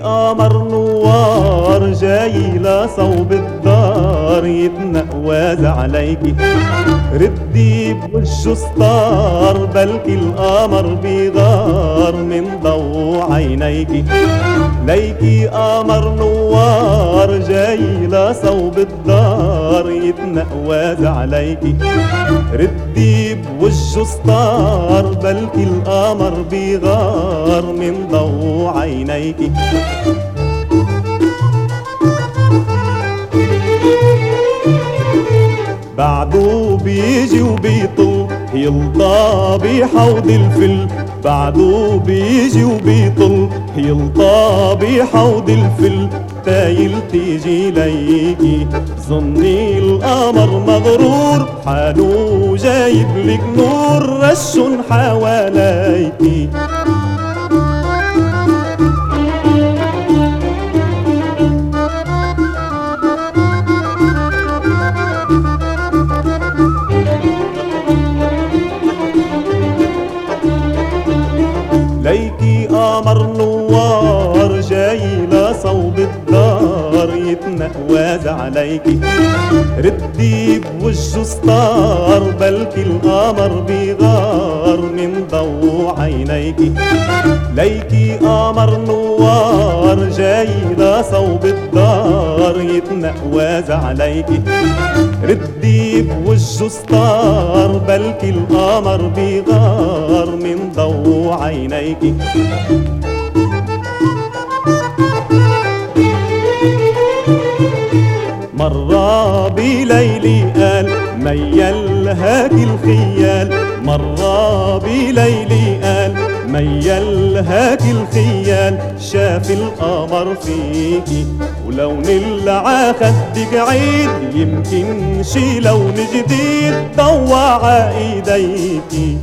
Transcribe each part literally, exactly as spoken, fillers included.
قمر نوار جاي لصوب الدار يتنقواز عليكي، ردي بوجه ستار بلكي القمر بيغار من ضو عينيكي. ليكي قمر نوار جاي لصوب الدار يتنقواز عليكي، ردي بوجه ستار بلكي القمر بيغار من ضو عينيكي. بعده بيجي وبيطل يلطى بحوض الفل، بعده بيجي وبيطل يلطى بحوض الفل، تايل تيجي ليكي ظني القمر مغرور، حاله جايب لك نور رشن حواليكي. ليكي قمر نوار جاي لصوب الدار يتنقواز عليكي، ردي بوجه ستار بلكي القمر بيغار من ضو عينيكي. ليكي قمر نوار جاي لصوب الدار يتنقواز عليكي، ردي بوجه ستار بلكي القمر بيغار من ضو عينيكي. مرة بليلي قال ميل هاكي الخيال، مرة بليلي قال ميل هاكي الخيال، شاف القمر فيكي ولون العا خدك عيد، يمكن شي لون جديد ضوع ايديكي.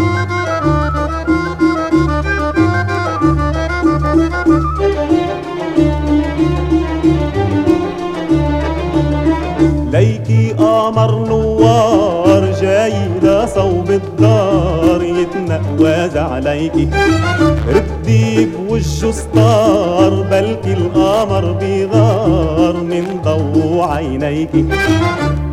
ليكي قمر نوار جاي لصوب الدار يتنقواز عليكي، ردي بوجه ستار بلكي القمر بيغار من ضو عينيكي.